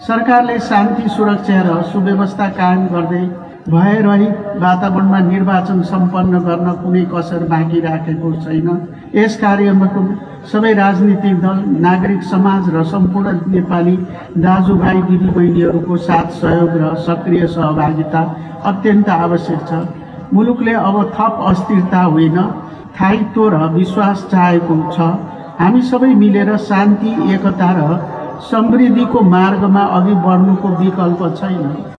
सरकारले शान्ति सुरक्षा र सुव्यवस्था कायम गर्दै भयरहित वातावरणमा निर्वाचन सम्पन्न गर्न कुनै कसर बाँकी राखेको छैन। यस कार्यमा सबै राजनीतिक दल, नागरिक समाज र सम्पूर्ण नेपाली दाजुभाइ दिदीबहिनीहरूको साथ सहयोग र सक्रिय सहभागिता अत्यन्त आवश्यक छ। मुलुकले अब थप अस्थिरता होइन, स्थायित्व र विश्वास चाहेको छ। हामी सबै मिलेर शान्ति, एकता र समृद्धिको मार्गमा अघि बढ्नुको विकल्प छैन।